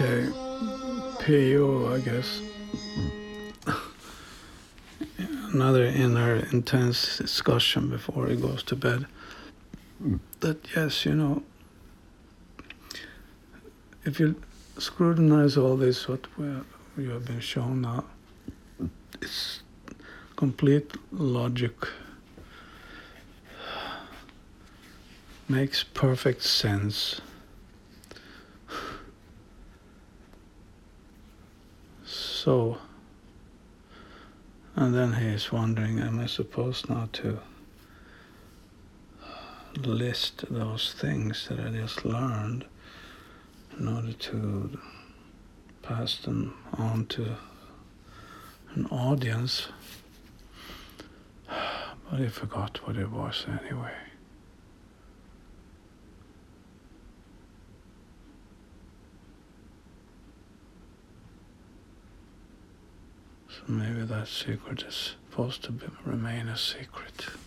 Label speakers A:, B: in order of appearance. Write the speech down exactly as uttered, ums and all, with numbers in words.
A: Okay, P O, I guess. Another inner intense discussion before he goes to bed. That yes, you know, if you scrutinize all this, what we, we have been shown now, it's complete logic. Makes perfect sense. So, and then he is wondering, am I supposed now to list those things that I just learned in order to pass them on to an audience? But he forgot what it was anyway. So maybe that secret is supposed to be, remain a secret.